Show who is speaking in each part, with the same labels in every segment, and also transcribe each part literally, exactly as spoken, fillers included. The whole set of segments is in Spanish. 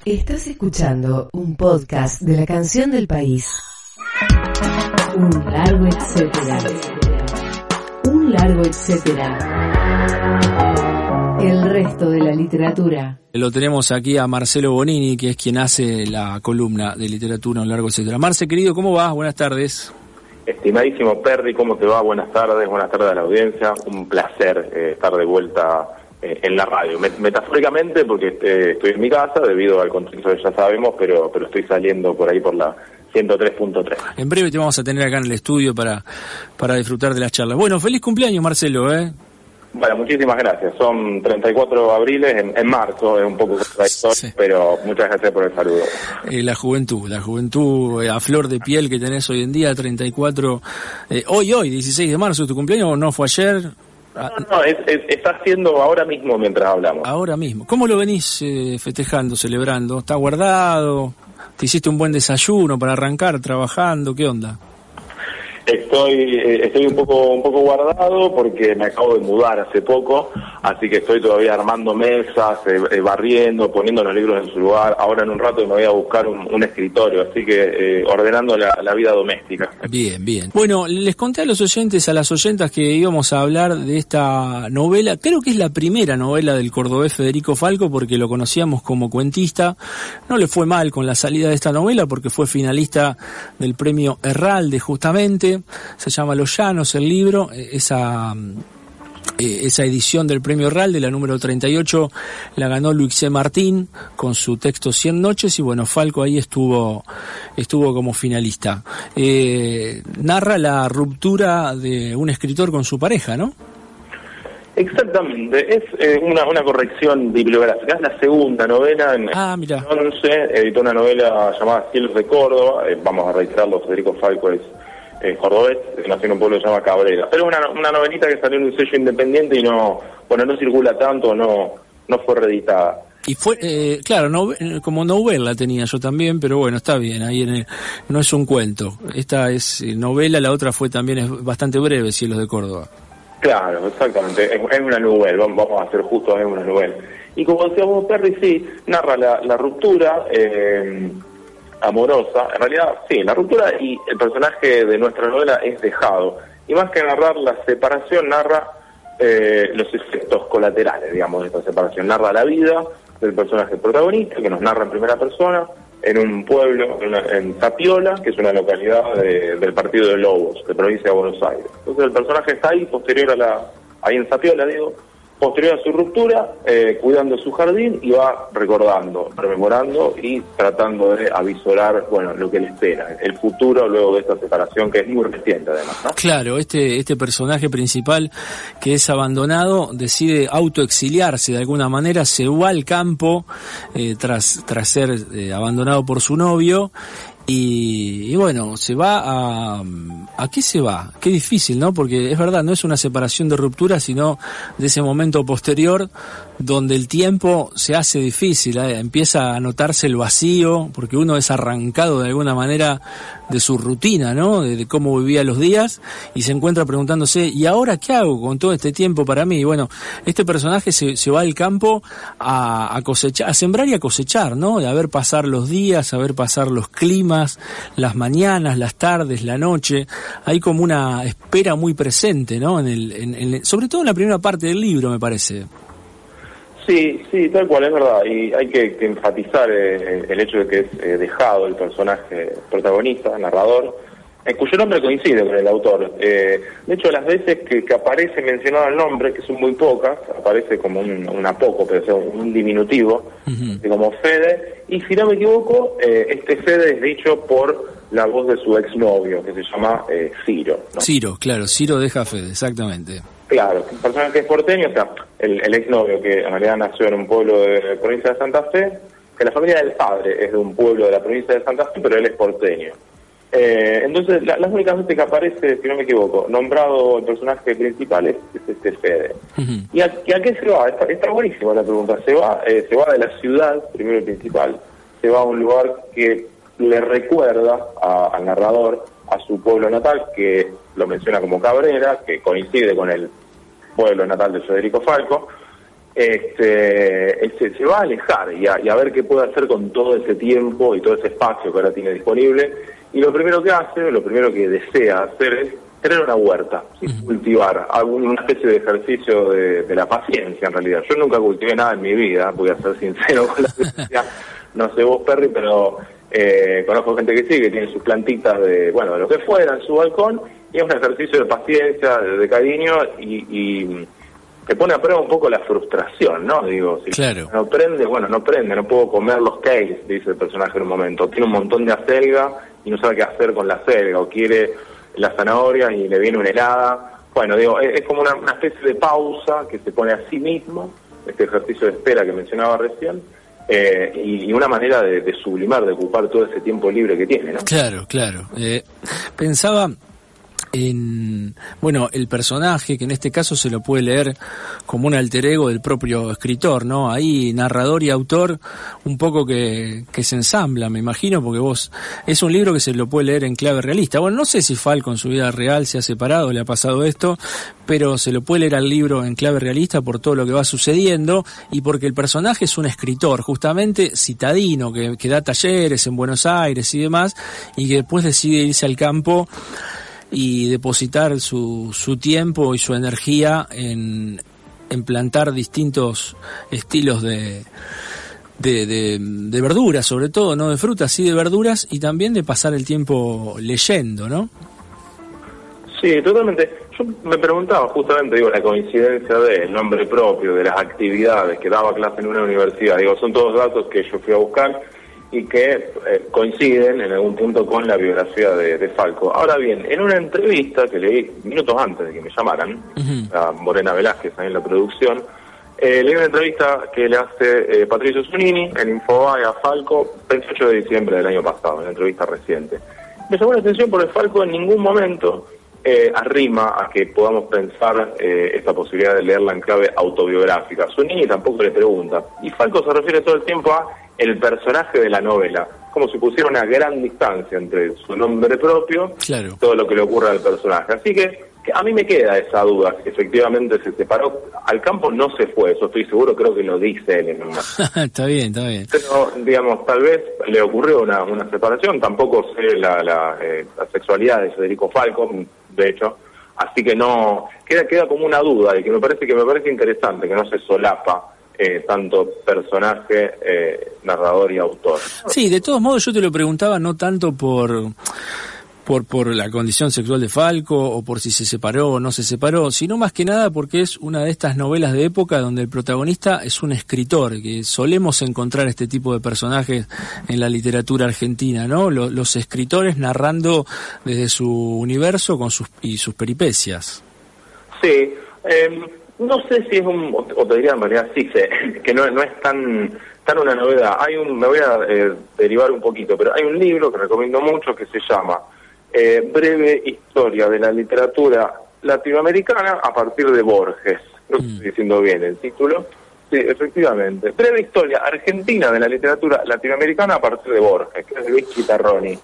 Speaker 1: Estás escuchando un podcast de La Canción del País. Un largo etcétera. Un largo etcétera. El resto de la literatura.
Speaker 2: Lo tenemos aquí a Marcelo Bonini, que es quien hace la columna de literatura Un largo etcétera. Marce, querido, ¿cómo vas? Buenas tardes.
Speaker 3: Estimadísimo Perry, ¿cómo te va? Buenas tardes, buenas tardes a la audiencia. Un placer eh, estar de vuelta eh, en la radio. Met- metafóricamente, porque eh, estoy en mi casa, debido al contexto que ya sabemos, pero pero estoy saliendo por ahí por la ciento tres punto tres.
Speaker 2: En breve te vamos a tener acá en el estudio para, para disfrutar de las charlas. Bueno, feliz cumpleaños, Marcelo, ¿eh?
Speaker 3: Bueno, muchísimas gracias. Son treinta y cuatro abriles en, en marzo, es un poco contradictorio, sí. Pero muchas gracias por el saludo.
Speaker 2: Eh, la juventud, la juventud eh, a flor de piel que tenés hoy en día, treinta y cuatro, eh, hoy, hoy, dieciséis de marzo, ¿tu cumpleaños no fue ayer?
Speaker 3: No, no, es, es, está siendo ahora mismo mientras hablamos.
Speaker 2: Ahora mismo. ¿Cómo lo venís eh, festejando, celebrando? ¿Está guardado? ¿Te hiciste un buen desayuno para arrancar trabajando? ¿Qué onda?
Speaker 3: Estoy eh, estoy un poco un poco guardado porque me acabo de mudar hace poco, así que estoy todavía armando mesas, eh, eh, barriendo, poniendo los libros en su lugar. Ahora en un rato me voy a buscar un, un escritorio, así que eh, ordenando la, la vida doméstica.
Speaker 2: Bien, bien. Bueno, les conté a los oyentes, a las oyentas, que íbamos a hablar de esta novela. Creo que es la primera novela del cordobés Federico Falco, porque lo conocíamos como cuentista. No le fue mal con la salida de esta novela porque fue finalista del premio Herralde, justamente. Se llama Los Llanos el libro, esa eh, esa edición del premio Herralde, la número treinta y ocho, la ganó Luis C. Martín con su texto Cien noches, y bueno, Falco ahí estuvo estuvo como finalista. Eh, narra la ruptura de un escritor con su pareja, ¿no?
Speaker 3: Exactamente, es eh, una, una corrección bibliográfica, es la segunda novela. En
Speaker 2: ah, mira.
Speaker 3: once editó una novela llamada Cielos de Córdoba, eh, vamos a reiterarlo, Federico Falco es eh, cordobés, nació en un pueblo que se llama Cabrera, pero una, una novelita que salió en un sello independiente y no, bueno, no circula tanto, no, no fue reeditada.
Speaker 2: Y fue, eh, claro, no, como novela tenía yo también, pero bueno, está bien, ahí en el, no es un cuento, esta es novela, la otra fue también, es bastante breve, Cielos de Córdoba.
Speaker 3: Claro, exactamente, es, es una novela, vamos a ser justos, es una novela. Y como decíamos, Perry, sí, narra la, la ruptura eh, amorosa, en realidad, sí, la ruptura, y el personaje de nuestra novela es dejado. Y más que narrar la separación, narra eh, los efectos colaterales, digamos, de esta separación. Narra la vida del personaje protagonista, que nos narra en primera persona, en un pueblo, en, una, en Zapiola, que es una localidad de, del partido de Lobos, de provincia de Buenos Aires. Entonces el personaje está ahí, posterior a la, ahí en Zapiola, digo, posterior a su ruptura, eh, cuidando su jardín, y va recordando, rememorando y tratando de avisorar, bueno, lo que le espera, el futuro luego de esta separación, que es muy reciente además, ¿no?
Speaker 2: Claro, este este personaje principal, que es abandonado, decide autoexiliarse de alguna manera, se va al campo eh, tras tras ser eh, abandonado por su novio. Y, y bueno, se va a... ¿A qué se va? Qué difícil, ¿no? Porque es verdad, no es una separación de ruptura, sino de ese momento posterior donde el tiempo se hace difícil, ¿eh? Empieza a notarse el vacío, porque uno es arrancado de alguna manera de su rutina, ¿no? De, de cómo vivía los días, y se encuentra preguntándose, ¿y ahora qué hago con todo este tiempo para mí? Y bueno, este personaje se, se va al campo a, a cosechar, a sembrar y a cosechar, ¿no? De a ver pasar los días, a ver pasar los climas, las mañanas, las tardes, la noche. Hay como una espera muy presente, ¿no? En el, en, en, sobre todo en la primera parte del libro, me parece.
Speaker 3: Sí, sí, tal cual, es verdad, y hay que, que enfatizar eh, el hecho de que es eh, dejado el personaje protagonista, narrador, eh, cuyo nombre coincide con el autor. Eh, de hecho, las veces que, que aparece mencionado el nombre, que son muy pocas, aparece como un, un apócope, o sea, un diminutivo, uh-huh. como Fede, y si no me equivoco, eh, este Fede es dicho por la voz de su exnovio, que se llama eh, Ciro, ¿no?
Speaker 2: Ciro, claro, Ciro deja Fede, exactamente.
Speaker 3: Claro, un personaje que es porteño, o sea, el, el exnovio que en realidad nació en un pueblo de la provincia de Santa Fe, que la familia del padre es de un pueblo de la provincia de Santa Fe, pero él es porteño. Eh, entonces, la, las únicas veces que aparece, si no me equivoco, nombrado el personaje principal es, es este Fede. Uh-huh. ¿Y, a, ¿Y a qué se va? Está, está buenísima la pregunta. Se va, eh, se va de la ciudad, primero el principal, se va a un lugar que le recuerda a, al narrador a su pueblo natal, que lo menciona como Cabrera, que coincide con el pueblo natal de Federico Falco, este, este, se va a alejar y a, y a ver qué puede hacer con todo ese tiempo y todo ese espacio que ahora tiene disponible. Y lo primero que hace, lo primero que desea hacer es tener una huerta, ¿sí? Uh-huh. Cultivar, algún, una especie de ejercicio de, de la paciencia en realidad. Yo nunca cultivé nada en mi vida, voy a ser sincero con la ciencia. No sé vos, Perry, pero eh, conozco gente que sí, que tiene sus plantitas de, bueno, de lo que fuera en su balcón, y es un ejercicio de paciencia, de, de cariño, y, y te pone a prueba un poco la frustración, ¿no? Digo, si
Speaker 2: claro.
Speaker 3: no prende, bueno, no prende, no puedo comer los cakes, dice el personaje en un momento. Tiene un montón de acelga y no sabe qué hacer con la acelga, o quiere la zanahoria y le viene una helada. Bueno, digo, es, es como una, una especie de pausa que se pone a sí mismo, este ejercicio de espera que mencionaba recién, eh, y, y una manera de, de sublimar, de ocupar todo ese tiempo libre que tiene, ¿no?
Speaker 2: Claro, claro. Eh, pensaba en, bueno, el personaje, que en este caso se lo puede leer como un alter ego del propio escritor, ¿no? Ahí narrador y autor un poco que, que se ensambla, me imagino, porque vos, es un libro que se lo puede leer en clave realista. Bueno, no sé si Falco en su vida real se ha separado, le ha pasado esto, pero se lo puede leer al libro en clave realista por todo lo que va sucediendo y porque el personaje es un escritor, justamente citadino, que, que da talleres en Buenos Aires y demás, y que después decide irse al campo y depositar su, su tiempo y su energía en, en plantar distintos estilos de, de, de, de verduras, sobre todo, no de frutas, sí de verduras, y también de pasar el tiempo leyendo, ¿no?
Speaker 3: Sí, totalmente. Yo me preguntaba justamente, digo, la coincidencia del nombre propio, de las actividades, que daba clase en una universidad. Digo, son todos datos que yo fui a buscar y que eh, coinciden en algún punto con la biografía de, de Falco. Ahora bien, en una entrevista que leí minutos antes de que me llamaran, uh-huh. a Morena Velázquez ahí en la producción, eh, leí una entrevista que le hace eh, Patricio Zunini en Infobae a Falco veintiocho de diciembre del año pasado, una entrevista reciente. Me llamó la atención porque Falco en ningún momento eh, arrima a que podamos pensar eh, esta posibilidad de leerla en clave autobiográfica. Zunini tampoco le pregunta. Y Falco se refiere todo el tiempo a el personaje de la novela, como si pusiera una gran distancia entre su nombre propio claro. y todo lo que le ocurre al personaje. Así que, que a mí me queda esa duda, que efectivamente se separó. Al campo no se fue, eso estoy seguro, creo que lo dice él en una.
Speaker 2: Está bien, está bien.
Speaker 3: Pero, digamos, tal vez le ocurrió una, una separación, tampoco sé la, la, eh, la sexualidad de Federico Falco, de hecho, así que no, queda, queda como una duda, y que me parece que me parece interesante, que no se solapa Eh, tanto personaje, eh, narrador y autor.
Speaker 2: Sí, de todos modos yo te lo preguntaba no tanto por por por la condición sexual de Falco o por si se separó o no se separó, sino más que nada porque es una de estas novelas de época donde el protagonista es un escritor, que solemos encontrar este tipo de personajes en la literatura argentina, ¿no? Los, los escritores narrando desde su universo con sus y sus peripecias.
Speaker 3: Sí, eh, no sé si es un, o te diría en realidad sí sé, que no, no es tan tan una novedad. Hay un, me voy a eh, derivar un poquito, pero hay un libro que recomiendo mucho que se llama eh, Breve Historia de la Literatura Latinoamericana a partir de Borges. Creo que estoy diciendo bien el título. Sí, efectivamente. Breve Historia Argentina de la Literatura Latinoamericana a partir de Borges, que es de Luis Chitarroni.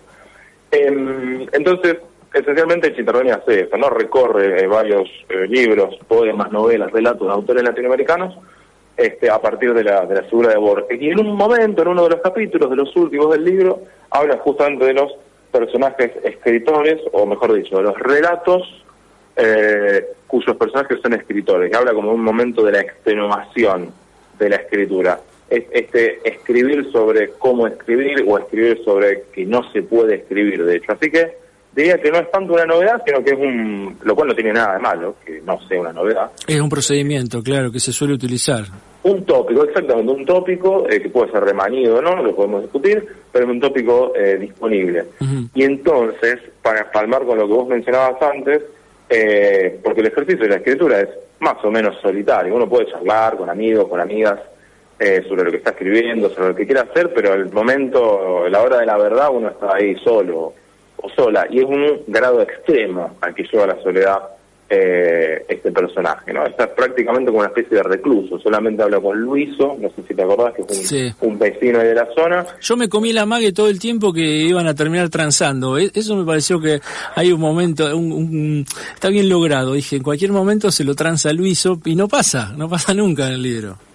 Speaker 3: Eh, entonces, esencialmente Chitarroni hace eso, ¿no? Recorre eh, varios eh, libros, poemas, novelas, relatos de autores latinoamericanos este, a partir de la, de la figura de Borges. Y en un momento, en uno de los capítulos, de los últimos del libro, habla justamente de los personajes escritores, o mejor dicho, de los relatos eh, cuyos personajes son escritores, que habla como un momento de la extenuación de la escritura. Es, este escribir sobre cómo escribir o escribir sobre que no se puede escribir, de hecho. Así que diría que no es tanto una novedad, sino que es un, lo cual no tiene nada de malo, que no sea una novedad.
Speaker 2: Es un procedimiento, claro, que se suele utilizar.
Speaker 3: Un tópico, exactamente, un tópico eh, que puede ser remanido, ¿no? Lo podemos discutir, pero es un tópico eh, disponible. Uh-huh. Y entonces, para palmar con lo que vos mencionabas antes, eh, porque el ejercicio de la escritura es más o menos solitario, uno puede charlar con amigos, con amigas, eh, sobre lo que está escribiendo, sobre lo que quiere hacer, pero el momento, la hora de la verdad, uno está ahí solo o sola, y es un grado extremo al que lleva la soledad eh, este personaje, ¿no? Está prácticamente como una especie de recluso, solamente habla con Luiso, no sé si te acordás, que es un, sí. un vecino de la zona.
Speaker 2: Yo me comí la mague todo el tiempo que iban a terminar transando, eso me pareció que hay un momento, un, un, está bien logrado, dije, en cualquier momento se lo transa Luiso, y no pasa, no pasa nunca en el libro.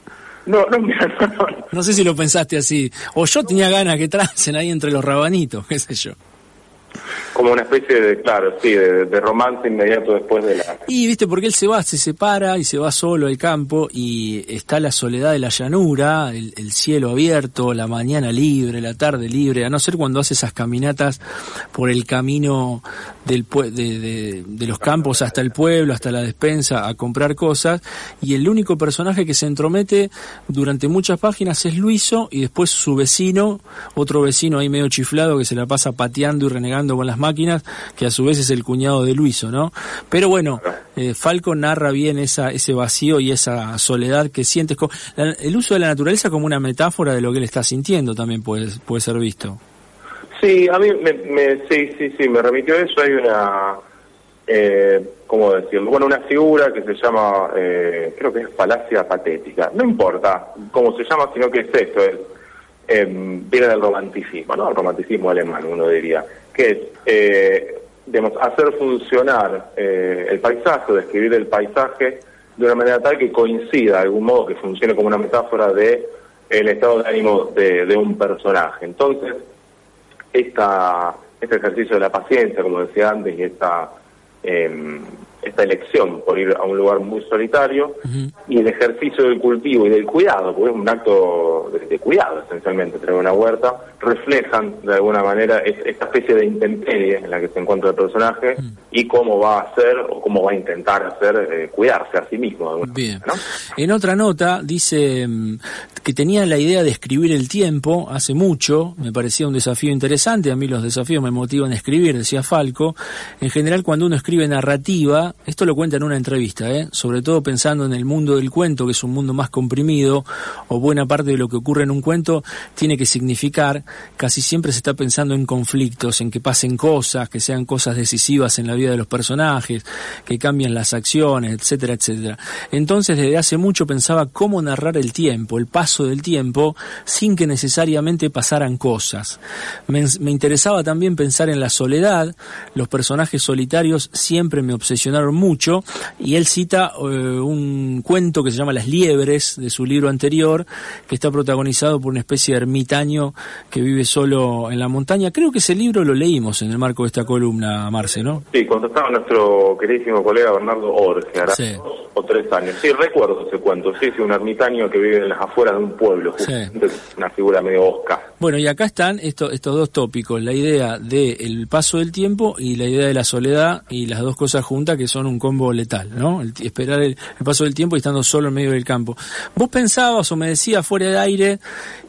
Speaker 3: No, no, mira, no, no.
Speaker 2: No sé si lo pensaste así. O yo tenía ganas que trancen ahí entre los rabanitos, qué sé yo.
Speaker 3: Como una especie de, claro, sí, de, de romance inmediato después de la...
Speaker 2: Y viste, porque él se va, se separa y se va solo al campo y está la soledad de la llanura, el, el cielo abierto, la mañana libre, la tarde libre, a no ser cuando hace esas caminatas por el camino del pue- de, de, de los campos hasta el pueblo, hasta la despensa, a comprar cosas, y el único personaje que se entromete durante muchas páginas es Luiso, y después su vecino, otro vecino ahí medio chiflado que se la pasa pateando y renegando con las máquinas, que a su vez es el cuñado de Luiso, ¿no? Pero bueno, eh, Falco narra bien esa ese vacío y esa soledad que sientes. La, el uso de la naturaleza como una metáfora de lo que él está sintiendo también puede, puede ser visto.
Speaker 3: Sí, a mí me, me sí, sí, sí, me remitió a eso. Hay una, eh, ¿cómo decirlo? Bueno, una figura que se llama, eh, creo que es falacia patética. No importa cómo se llama, sino que es esto, es, eh, viene del romanticismo, ¿no? El romanticismo alemán, uno diría, que es, eh, digamos, hacer funcionar eh, el paisaje, describir el paisaje de una manera tal que coincida de algún modo, que funcione como una metáfora de el estado de ánimo de, de un personaje. Entonces, esta, este ejercicio de la paciencia, como decía antes, y esta eh, esta elección por ir a un lugar muy solitario, uh-huh. y el ejercicio del cultivo y del cuidado, porque es un acto de, de cuidado esencialmente, tener una huerta, reflejan de alguna manera esta especie de intemperie en la que se encuentra el personaje, uh-huh. y cómo va a hacer o cómo va a intentar hacer, eh, cuidarse a sí mismo de alguna
Speaker 2: Bien.
Speaker 3: manera, ¿no?
Speaker 2: En otra nota dice que tenía la idea de escribir el tiempo hace mucho, me parecía un desafío interesante, a mí los desafíos me motivan a escribir, decía Falco. En general, cuando uno escribe narrativa, esto lo cuenta en una entrevista, ¿eh? Sobre todo pensando en el mundo del cuento, que es un mundo más comprimido, o buena parte de lo que ocurre en un cuento tiene que significar, casi siempre se está pensando en conflictos, en que pasen cosas, que sean cosas decisivas en la vida de los personajes, que cambien las acciones, etcétera, etcétera. Entonces, desde hace mucho pensaba cómo narrar el tiempo, el paso del tiempo, sin que necesariamente pasaran cosas. Me, me interesaba también pensar en la soledad. Los personajes solitarios siempre me obsesionaron mucho, y él cita eh, un cuento que se llama Las Liebres, de su libro anterior, que está protagonizado por una especie de ermitaño que vive solo en la montaña. Creo que ese libro lo leímos en el marco de esta columna, Marce, ¿no?
Speaker 3: Sí, cuando estaba nuestro queridísimo colega Bernardo Orge, hará sí. dos o tres años. Sí, recuerdo ese cuento. Sí, sí, un ermitaño que vive en las afueras de un pueblo, justamente, sí. Una figura medio osca.
Speaker 2: Bueno, y acá están estos, estos dos tópicos, la idea del paso del tiempo y la idea de la soledad, y las dos cosas juntas que son un combo letal, ¿no? El, esperar el, el paso del tiempo y estando solo en medio del campo. Vos pensabas, o me decías fuera de aire,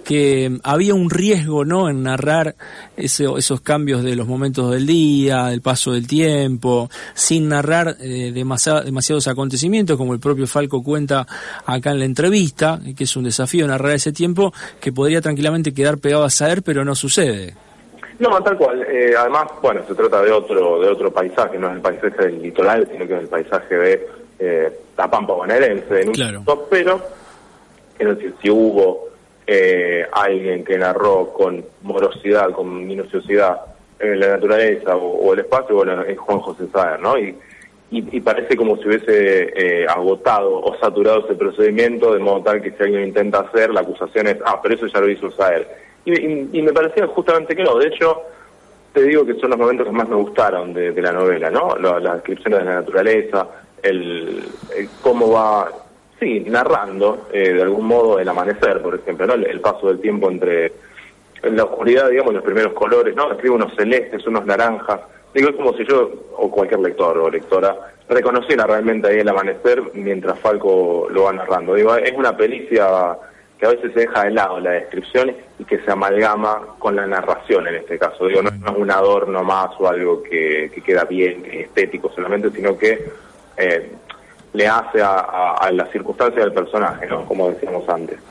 Speaker 2: que había un riesgo, ¿no?, en narrar ese, esos cambios de los momentos del día, del paso del tiempo, sin narrar eh, demasiado, demasiados acontecimientos, como el propio Falco cuenta acá en la entrevista, que es un desafío narrar ese tiempo que podría tranquilamente quedar pegado a saber, pero no sucede.
Speaker 3: No, tal cual. Eh, además, bueno, se trata de otro de otro paisaje, no es el paisaje del litoral, sino que es el paisaje de eh, la Pampa bonaerense, en un
Speaker 2: claro.
Speaker 3: top, pero quiero decir, si hubo eh, alguien que narró con morosidad, con minuciosidad eh, la naturaleza o, o el espacio, bueno, es Juan José Saer, ¿no? Y, y, y parece como si hubiese eh, agotado o saturado ese procedimiento, de modo tal que si alguien intenta hacer, la acusación es, ah, pero eso ya lo hizo Saer. Y, y, y me parecía justamente que no. De hecho, te digo que son los momentos que más me gustaron de, de la novela, ¿no? La, las descripciones de la naturaleza, el, el cómo va, sí, narrando eh, de algún modo el amanecer, por ejemplo, ¿no? El, el paso del tiempo entre en la oscuridad, digamos, los primeros colores, ¿no? Escribe unos celestes, unos naranjas. Digo, es como si yo, o cualquier lector o lectora, reconociera realmente ahí el amanecer mientras Falco lo va narrando. Digo, es una pericia que a veces se deja de lado la descripción y que se amalgama con la narración en este caso. Digo, no, no es un adorno más o algo que, que queda bien, que es estético solamente, sino que eh, le hace a, a, a la circunstancia del personaje, ¿no? Como decíamos antes.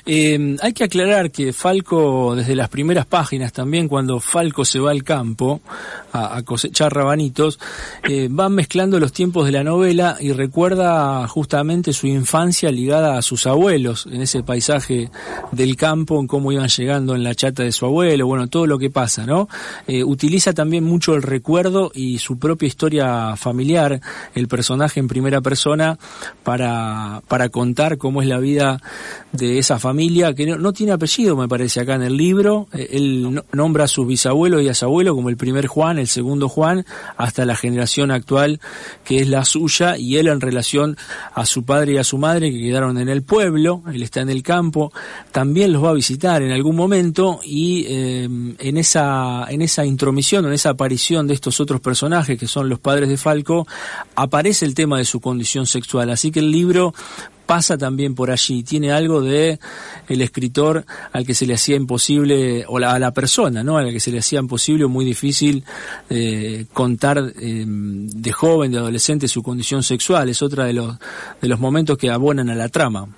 Speaker 2: Eh, hay que aclarar que Falco, desde las primeras páginas también, cuando Falco se va al campo a, a cosechar rabanitos, eh, va mezclando los tiempos de la novela y recuerda justamente su infancia ligada a sus abuelos, en ese paisaje del campo, en cómo iban llegando en la chata de su abuelo, bueno, todo lo que pasa, ¿no? Eh, utiliza también mucho el recuerdo y su propia historia familiar, el personaje en primera persona, para, para contar cómo es la vida de esa familia, que no, no tiene apellido, me parece, acá en el libro. Eh, él no, nombra a sus bisabuelos y a su abuelo como el primer Juan, el segundo Juan, hasta la generación actual, que es la suya, y él en relación a su padre y a su madre, que quedaron en el pueblo, él está en el campo, también los va a visitar en algún momento, y eh, en esa en esa intromisión, en esa aparición de estos otros personajes, que son los padres de Falco, aparece el tema de su condición sexual, así que el libro pasa también por allí, tiene algo de el escritor al que se le hacía imposible, o la, a la persona, ¿no?, a la que se le hacía imposible o muy difícil eh, contar eh, de joven, de adolescente, su condición sexual. Es otra de los de los momentos que abonan a la trama.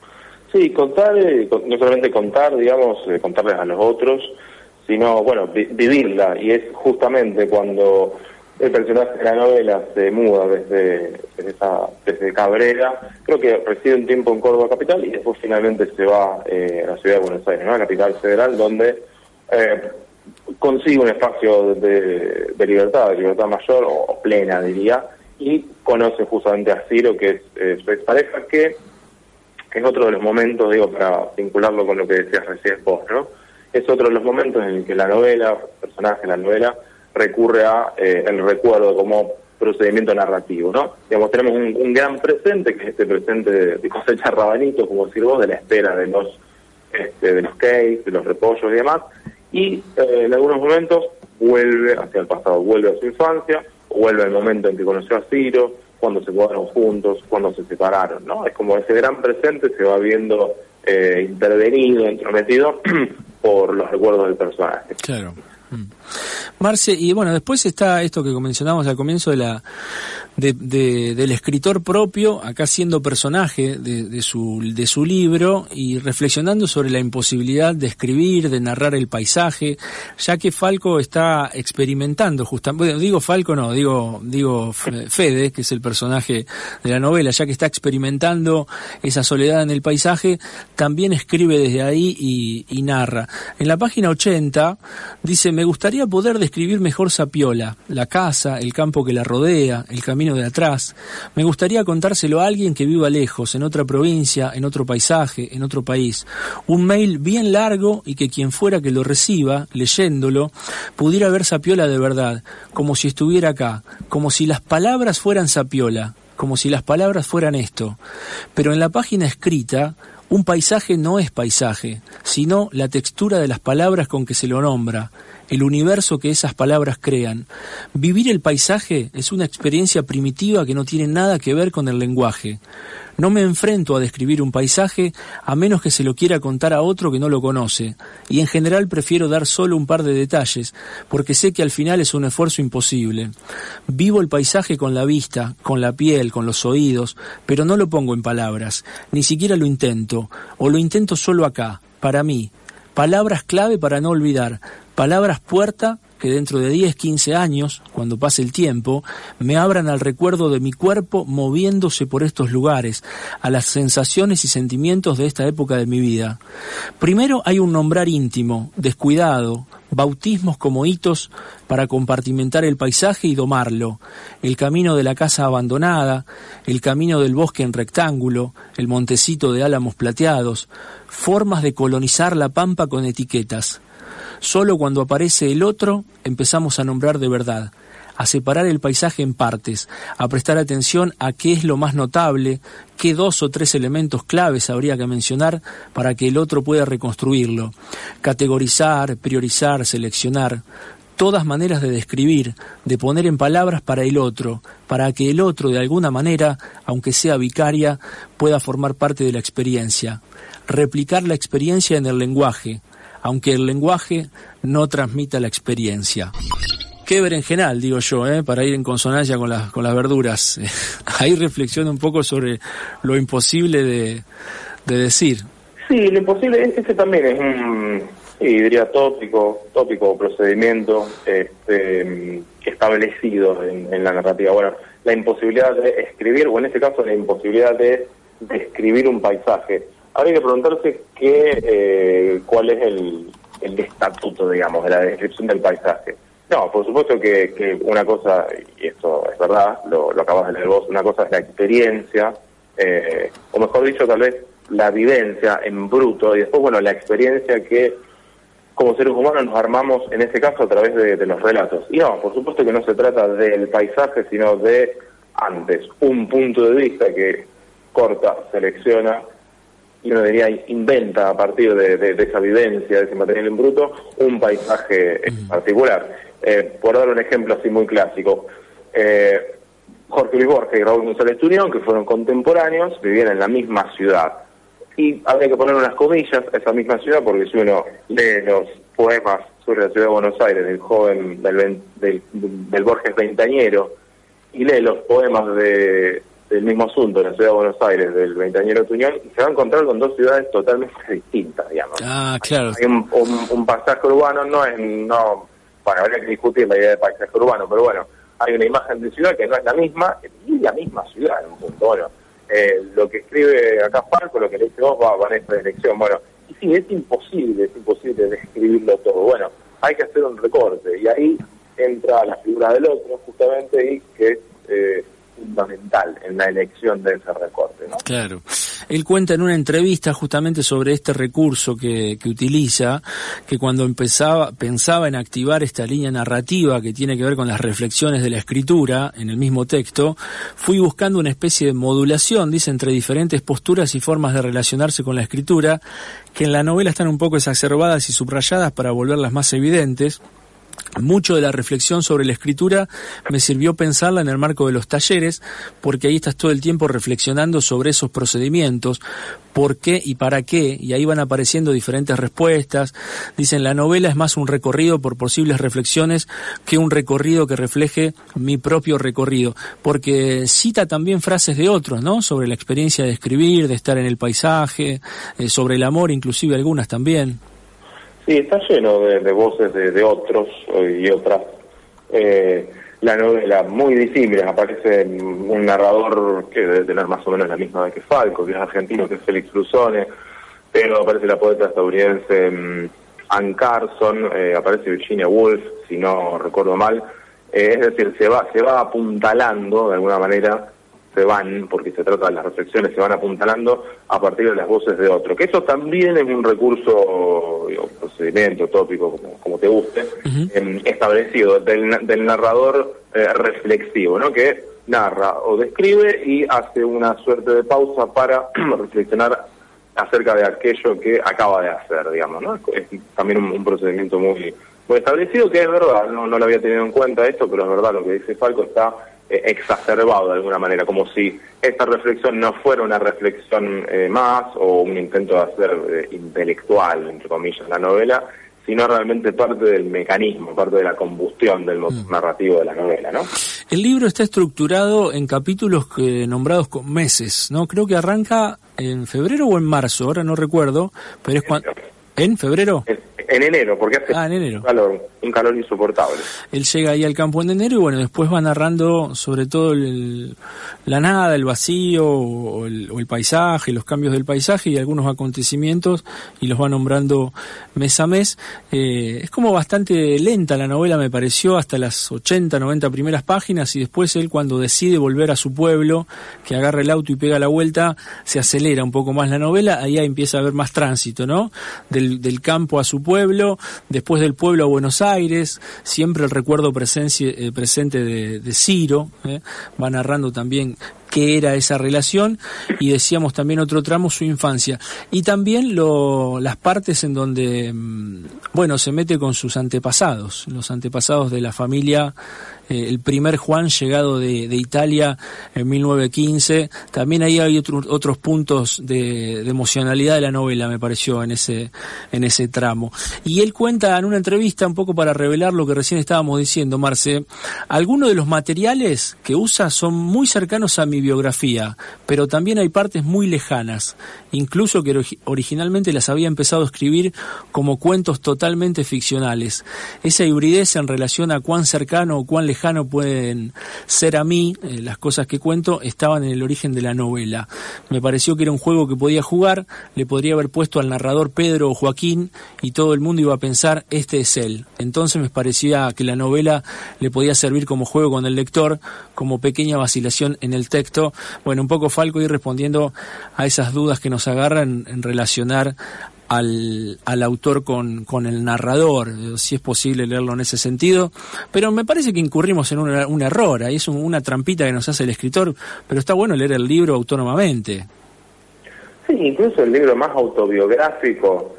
Speaker 3: Sí, contar, eh, no solamente contar, digamos, eh, contarles a los otros, sino, bueno, vi- vivirla, y es justamente cuando el personaje de la novela se muda desde, desde, esa, desde Cabrera, creo que reside un tiempo en Córdoba capital y después finalmente se va eh, a la ciudad de Buenos Aires, ¿no?, la capital federal, donde eh, consigue un espacio de, de libertad, de libertad mayor o, o plena, diría, y conoce justamente a Ciro, que es eh, su expareja, que, que es otro de los momentos, digo, para vincularlo con lo que decías recién vos, ¿no? Es otro de los momentos en el que la novela, el personaje de la novela, recurre a eh, el recuerdo como procedimiento narrativo, ¿no? Digamos, tenemos un, un gran presente, que es este presente de, de cosechar rabanitos, como decir vos, de la espera de los este, de los cakes, de los repollos y demás, y eh, en algunos momentos vuelve hacia el pasado, vuelve a su infancia, o vuelve al momento en que conoció a Ciro, cuando se quedaron juntos, cuando se separaron, ¿no? Es como ese gran presente se va viendo eh, intervenido, entrometido por los recuerdos del personaje.
Speaker 2: Claro. Marce, y bueno, después está esto que mencionamos al comienzo de la de, de, del escritor propio, acá siendo personaje de, de su de su libro y reflexionando sobre la imposibilidad de escribir, de narrar el paisaje, ya que Falco está experimentando justamente, bueno, digo Falco no, digo digo Fede, que es el personaje de la novela, ya que está experimentando esa soledad en el paisaje, también escribe desde ahí y, y narra. En la página ochenta dice: me gustaría poder describir mejor Sapiola, la casa, el campo que la rodea, el camino de atrás. Me gustaría contárselo a alguien que viva lejos, en otra provincia, en otro paisaje, en otro país. Un mail bien largo y que quien fuera que lo reciba, leyéndolo, pudiera ver Sapiola de verdad, como si estuviera acá, como si las palabras fueran Sapiola, como si las palabras fueran esto. Pero en la página escrita, un paisaje no es paisaje, sino la textura de las palabras con que se lo nombra, el universo que esas palabras crean. Vivir el paisaje es una experiencia primitiva que no tiene nada que ver con el lenguaje. No me enfrento a describir un paisaje a menos que se lo quiera contar a otro que no lo conoce, y en general prefiero dar solo un par de detalles, porque sé que al final es un esfuerzo imposible. Vivo el paisaje con la vista, con la piel, con los oídos, pero no lo pongo en palabras, ni siquiera lo intento, o lo intento solo acá, para mí. Palabras clave para no olvidar, palabras puerta que dentro de diez, quince años, cuando pase el tiempo, me abran al recuerdo de mi cuerpo moviéndose por estos lugares, a las sensaciones y sentimientos de esta época de mi vida. Primero hay un nombrar íntimo, descuidado, bautismos como hitos para compartimentar el paisaje y domarlo, el camino de la casa abandonada, el camino del bosque en rectángulo, el montecito de álamos plateados, formas de colonizar la pampa con etiquetas. Solo cuando aparece el otro empezamos a nombrar de verdad, a separar el paisaje en partes, a prestar atención a qué es lo más notable, qué dos o tres elementos claves habría que mencionar para que el otro pueda reconstruirlo, categorizar, priorizar, seleccionar. Todas maneras de describir, de poner en palabras para el otro, para que el otro de alguna manera, aunque sea vicaria, pueda formar parte de la experiencia. Replicar la experiencia en el lenguaje, aunque el lenguaje no transmita la experiencia. Qué berenjenal, digo yo, ¿eh? Para ir en consonancia con las, con las verduras. Ahí reflexiono un poco sobre lo imposible de, de decir.
Speaker 3: Sí, lo imposible, ese también es un, sí, diría tópico, tópico procedimiento este, establecido en, en la narrativa. Bueno, la imposibilidad de escribir, o en este caso la imposibilidad de describir un paisaje. Habría que preguntarse qué, eh, cuál es el, el estatuto, digamos, de la descripción del paisaje. No, por supuesto que, que una cosa, y esto es verdad, lo, lo acabas de leer vos, una cosa es la experiencia, eh, o mejor dicho, tal vez la vivencia en bruto, y después, bueno, la experiencia que como seres humanos nos armamos, en este caso, a través de, de los relatos. Y no, por supuesto que no se trata del paisaje, sino de, antes, un punto de vista que corta, selecciona, y uno diría, inventa a partir de, de, de esa vivencia, de ese material en bruto, un paisaje en particular. Eh, por dar un ejemplo así muy clásico, eh, Jorge Luis Borges y Raúl González Turión, que fueron contemporáneos, vivían en la misma ciudad. Y habría que poner unas comillas a esa misma ciudad, porque si uno lee los poemas sobre la ciudad de Buenos Aires del joven, del, del, del Borges veinteañero, y lee los poemas de, del mismo asunto de la ciudad de Buenos Aires del veinteañero Tuñón, y se va a encontrar con dos ciudades totalmente distintas, digamos.
Speaker 2: Ah, claro.
Speaker 3: Hay un, un, un paisaje urbano, no es, no, bueno, habría que discutir la idea de paisaje urbano, pero bueno, hay una imagen de ciudad que no es la misma, y la misma ciudad en un punto. Bueno, Eh, lo que escribe acá Falco, lo que le dice vos, va, va en esta dirección. Bueno, y sí, es imposible, es imposible describirlo todo. Bueno, hay que hacer un recorte, y ahí entra la figura del otro, justamente, y que es eh, fundamental en la elección de ese recorte, ¿no?
Speaker 2: Claro. Él cuenta en una entrevista justamente sobre este recurso que, que utiliza, que cuando empezaba, pensaba en activar esta línea narrativa que tiene que ver con las reflexiones de la escritura en el mismo texto, fui buscando una especie de modulación, dice, entre diferentes posturas y formas de relacionarse con la escritura, que en la novela están un poco exacerbadas y subrayadas para volverlas más evidentes. Mucho de la reflexión sobre la escritura me sirvió pensarla en el marco de los talleres, porque ahí estás todo el tiempo reflexionando sobre esos procedimientos, por qué y para qué, y ahí van apareciendo diferentes respuestas. Dicen, la novela es más un recorrido por posibles reflexiones que un recorrido que refleje mi propio recorrido, porque cita también frases de otros, ¿no?, sobre la experiencia de escribir, de estar en el paisaje, eh, sobre el amor, inclusive algunas también.
Speaker 3: Sí, está lleno de, de voces de, de otros y otras. Eh, la novela, muy disímiles, aparece un narrador que debe tener más o menos la misma edad que Falco, que es argentino, que es Félix Brusone, pero aparece la poeta estadounidense um, Anne Carson, eh, aparece Virginia Woolf, si no recuerdo mal. Eh, es decir, se va, se va apuntalando de alguna manera, se van, porque se trata de las reflexiones, se van apuntalando a partir de las voces de otro. Que eso también es un recurso, digo, procedimiento, tópico, como, como te guste, uh-huh. eh, establecido del, del narrador eh, reflexivo, ¿no?, que narra o describe y hace una suerte de pausa para reflexionar acerca de aquello que acaba de hacer, digamos, ¿no? Es también un, un procedimiento muy, muy establecido, que es verdad, no, no lo había tenido en cuenta esto, pero es verdad lo que dice Falco, está Eh, exacerbado de alguna manera, como si esta reflexión no fuera una reflexión eh, más o un intento de hacer eh, intelectual, entre comillas, la novela, sino realmente parte del mecanismo, parte de la combustión del motor mm. narrativo de la novela, ¿no?
Speaker 2: El libro está estructurado en capítulos que, nombrados con meses, ¿no? Creo que arranca en febrero o en marzo, ahora no recuerdo, pero es cuando... ¿En febrero?
Speaker 3: En, en enero, porque hace
Speaker 2: ah, en enero.
Speaker 3: Un, calor, un calor insoportable.
Speaker 2: Él llega ahí al campo en enero y bueno, después va narrando sobre todo el, la nada, el vacío o el, o el paisaje, los cambios del paisaje y algunos acontecimientos, y los va nombrando mes a mes. Eh, es como bastante lenta la novela, me pareció, hasta las ochenta, noventa primeras páginas, y después él, cuando decide volver a su pueblo, que agarra el auto y pega la vuelta, se acelera un poco más la novela, ahí empieza a haber más tránsito, ¿no? Del del campo a su pueblo, después del pueblo a Buenos Aires, siempre el recuerdo presencia, eh, presente de, de Ciro, eh, va narrando también qué era esa relación, y decíamos también otro tramo, su infancia, y también lo, las partes en donde, bueno, se mete con sus antepasados, los antepasados de la familia, eh, el primer Juan llegado de, de Italia en mil novecientos quince, también ahí hay otro, otros puntos de, de emocionalidad de la novela, me pareció, en ese, en ese tramo. Y él cuenta en una entrevista, un poco para revelar lo que recién estábamos diciendo, Marce, algunos de los materiales que usa son muy cercanos a mi autobiografía, pero también hay partes muy lejanas, incluso que ori- originalmente las había empezado a escribir como cuentos totalmente ficcionales. Esa hibridez en relación a cuán cercano o cuán lejano pueden ser a mí eh, las cosas que cuento estaban en el origen de la novela. Me pareció que era un juego que podía jugar, le podría haber puesto al narrador Pedro o Joaquín y todo el mundo iba a pensar, este es él. Entonces me parecía que la novela le podía servir como juego con el lector, como pequeña vacilación en el texto. Bueno, un poco Falco ir respondiendo a esas dudas que nos agarran en relacionar al, al autor con, con el narrador, si es posible leerlo en ese sentido, pero me parece que incurrimos en un, un error, ahí es un, una trampita que nos hace el escritor, pero está bueno leer el libro autónomamente.
Speaker 3: Sí, incluso el libro más autobiográfico,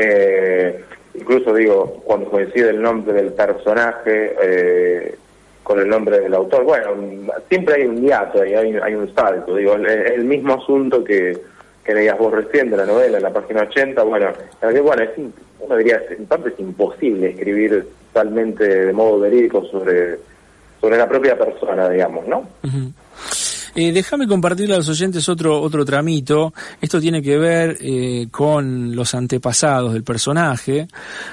Speaker 3: eh, incluso digo, cuando coincide el nombre del personaje eh, con el nombre del autor, bueno, siempre hay un hiato, hay, hay un salto, digo, el, el mismo asunto que, que leías vos recién de la novela, en la página ochenta, bueno, que, bueno es, uno diría, en parte es imposible escribir totalmente de modo verídico sobre, sobre la propia persona, digamos, ¿no? Uh-huh.
Speaker 2: Eh, déjame compartirle a los oyentes otro otro tramito. Esto tiene que ver eh, con los antepasados del personaje.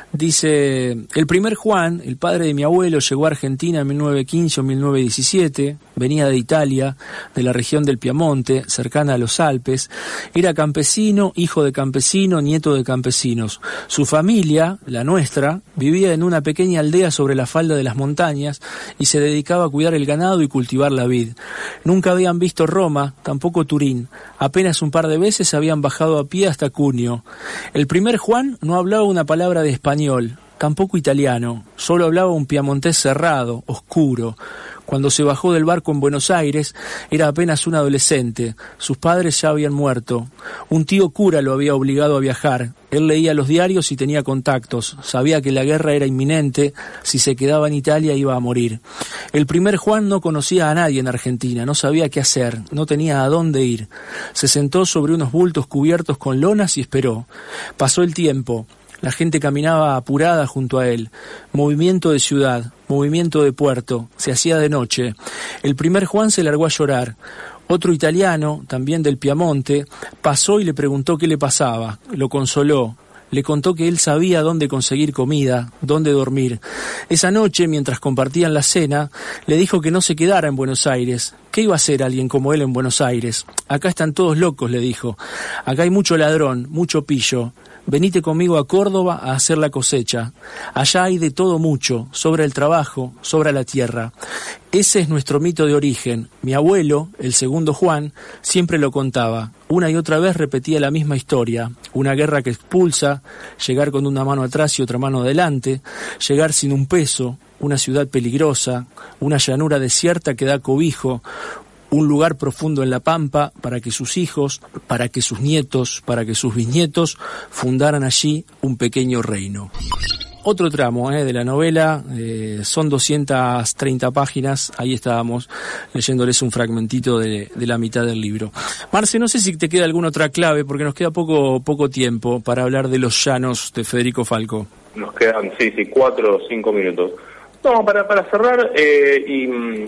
Speaker 2: Dice, el primer Juan, el padre de mi abuelo, llegó a Argentina en mil novecientos quince o mil novecientos diecisiete, venía de Italia, de la región del Piamonte, cercana a los Alpes. Era campesino, hijo de campesino, nieto de campesinos. Su familia, la nuestra, vivía en una pequeña aldea sobre la falda de las montañas y se dedicaba a cuidar el ganado y cultivar la vid. Nunca habían visto Roma, tampoco Turín. Apenas un par de veces habían bajado a pie hasta Cuneo. El primer Juan no hablaba una palabra de español, tampoco italiano, solo hablaba un piamontés cerrado, oscuro. Cuando se bajó del barco en Buenos Aires, era apenas un adolescente. Sus padres ya habían muerto. Un tío cura lo había obligado a viajar. Él leía los diarios y tenía contactos. Sabía que la guerra era inminente. Si se quedaba en Italia iba a morir. El primer Juan no conocía a nadie en Argentina. No sabía qué hacer. No tenía a dónde ir. Se sentó sobre unos bultos cubiertos con lonas y esperó. Pasó el tiempo. La gente caminaba apurada junto a él. Movimiento de ciudad, movimiento de puerto. Se hacía de noche. El primer Juan se largó a llorar. Otro italiano, también del Piamonte, pasó y le preguntó qué le pasaba. Lo consoló. Le contó que él sabía dónde conseguir comida, dónde dormir. Esa noche, mientras compartían la cena, le dijo que no se quedara en Buenos Aires. ¿Qué iba a hacer alguien como él en Buenos Aires? Acá están todos locos, le dijo. Acá hay mucho ladrón, mucho pillo. Venite conmigo a Córdoba a hacer la cosecha. Allá hay de todo mucho, sobra el trabajo, sobra la tierra. Ese es nuestro mito de origen. Mi abuelo, el segundo Juan, siempre lo contaba. Una y otra vez repetía la misma historia. Una guerra que expulsa, llegar con una mano atrás y otra mano adelante, llegar sin un peso, una ciudad peligrosa, una llanura desierta que da cobijo, un lugar profundo en la pampa para que sus hijos, para que sus nietos, para que sus bisnietos fundaran allí un pequeño reino. Otro tramo eh, de la novela, eh, son doscientas treinta páginas, ahí estábamos leyéndoles un fragmentito de, de la mitad del libro. Marce, no sé si te queda alguna otra clave, porque nos queda poco poco tiempo para hablar de Los Llanos de Federico Falco.
Speaker 3: Nos quedan, sí, sí, cuatro o cinco minutos. No, para, para cerrar eh, y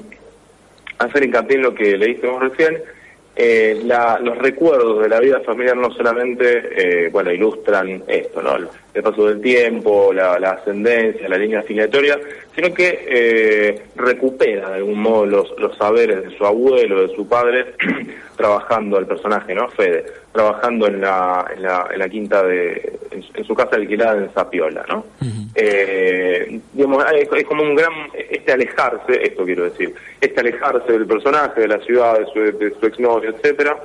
Speaker 3: hacer hincapié en lo que leíste vos recién, eh, la, los recuerdos de la vida familiar no solamente, eh, bueno, ilustran esto, ¿no? El paso del tiempo, la, la ascendencia, la línea afiliatoria, sino que eh, recupera de algún modo los, los saberes de su abuelo, de su padre, trabajando el personaje, ¿no? Fede, trabajando en la, en la, en la quinta de, en, en su casa alquilada en Zapiola, ¿no? Uh-huh. Eh, digamos, es, es como un gran, este alejarse, esto quiero decir, este alejarse del personaje, de la ciudad, de su, de su exnovio, etcétera,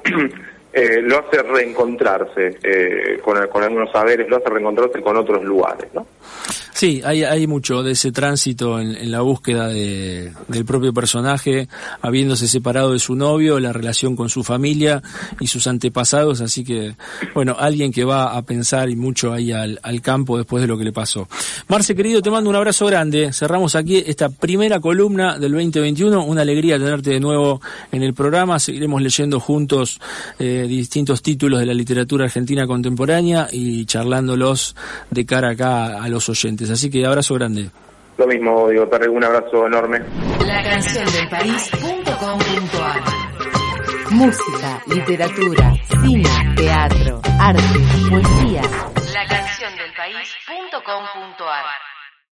Speaker 3: eh, lo hace reencontrarse eh, con, con algunos saberes, lo hace reencontrarse con otros lugares, ¿no?
Speaker 2: Sí, hay, hay mucho de ese tránsito en, en la búsqueda de, del propio personaje, habiéndose separado de su novio, la relación con su familia y sus antepasados, así que, bueno, alguien que va a pensar y mucho ahí al, al campo después de lo que le pasó. Marce, querido, te mando un abrazo grande, cerramos aquí esta primera columna del veinte veintiuno, una alegría tenerte de nuevo en el programa, seguiremos leyendo juntos eh, distintos títulos de la literatura argentina contemporánea y charlándolos de cara acá a los oyentes. Así que abrazo grande.
Speaker 3: Lo mismo, digo, Perry, un abrazo enorme.
Speaker 1: La canción del país punto com punto ar Música, literatura, cine, teatro, arte, poesía. La canción del país punto com punto ar